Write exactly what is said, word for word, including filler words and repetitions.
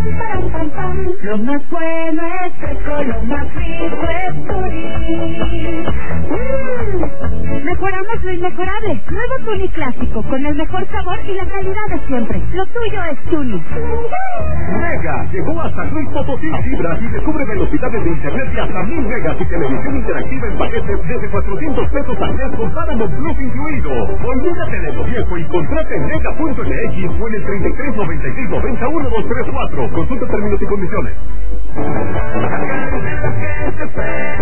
pam, pam, pam. Lo más bueno es fresco, lo más rico es Tuni. Mm. Mejoramos lo inmejorable. Nuevo Tuni clásico, con el mejor sabor y la calidad de siempre. Lo tuyo es Tuni. Mega llegó hasta Luis Potosí. Fibra y descubre velocidades de internet de hasta mil megas y televisión interactiva en paquetes desde cuatrocientos pesos al mes con Paramount Plus incluido. Olvídate de lo viejo y contrate en mega punto m x o en el treinta y tres noventa y seis noventa uno dos tres cuatro. Consulta términos y condiciones.